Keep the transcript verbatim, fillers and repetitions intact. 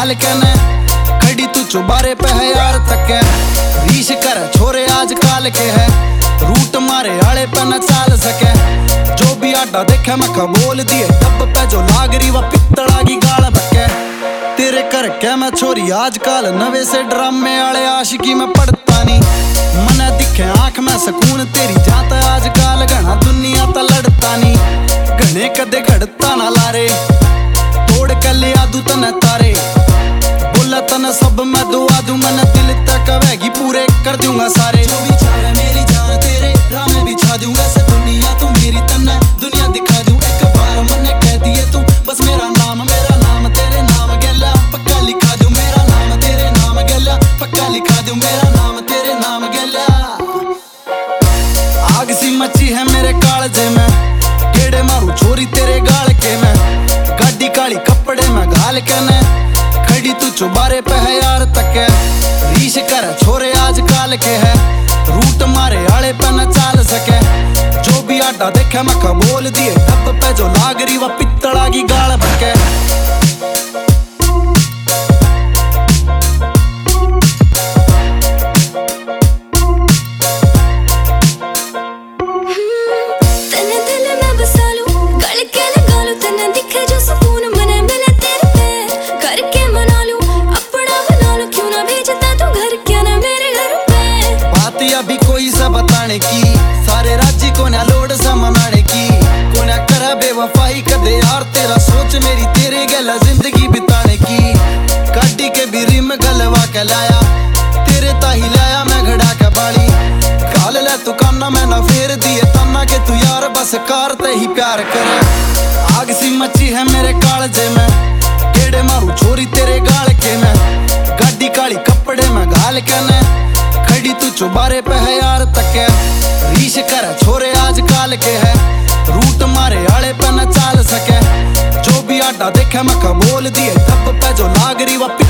गाल के ने खड़ी तू चुबारे पे है यार तक रीश कर छोरे आज काल के है रूट मारे आले पे न चाल सके जो भी आडा देखे मैं का बोल दिए तब पे जो लागरी वा पित्तड़ा की गाल बके तेरे करके मैं छोरी आजकल नवे से ड्रामे आले आशिकी में पढ़ता नहीं मने दिखे आंख में सुकून तेरी जाता आजकल घना दुनिया ता लड़ता नहीं घने कदे घड़ता ना लारे तोड़ के ले आदू तने तारे बोला तने सब मैं दुआ दूं मन दिल तक कवेगी पूरे कर दूंगा सारे जो भी चाहे मेरी जान तेरे राह में बिछा दूंगा से दुनिया तू मेरी तन्ने दुनिया दिखा दूं एक बार मने कह दिए तू बस मेरा नाम मेरा नाम तेरे नाम गेला पक्का लिखा दूं मेरा नाम तेरे नाम गेला पक्का लिखा दूं मेरा नाम तेरे नाम गेला आग सी मची है मेरे कालजे में गेड़े मारू छोरी तेरे गाल के में गाड़ी काली कपड़े में घाल के ने खड़ी तू चुबारे पे है यार तक रीश कर छोरे आज काल के है रूट मारे आले पे न चाल सके जो भी आडा देखे मैं का बोल दिए तब पे जो लागरी वा पित्तड़ा की गाल बके अभी कोई सा बताने की सारे राज्य को ना लोड सा मनाने की को ना करा बेवफाई कदे यार तेरा सोच मेरी तेरे गला जिंदगी बिताने की काटी के भी रिम गलवा के लाया तेरे ताही लाया मैं घड़ा के बाली काल ले तू काना मैं ना फेर दिए तना के तू यार बस कार ते ही प्यार करे आग सी मची है मेरे कालजे में गेड़े मारू छोरी तेरे गाल के में गाड़ी काली कपड़े में घाल के ने खड़ी तू चुबारे पे है यार तक रीश कर छोरे आज काल के है रूट मारे आले पे न चाल सके जो भी आडा देखे मैं का बोल दिए तब पे जो लागरी वा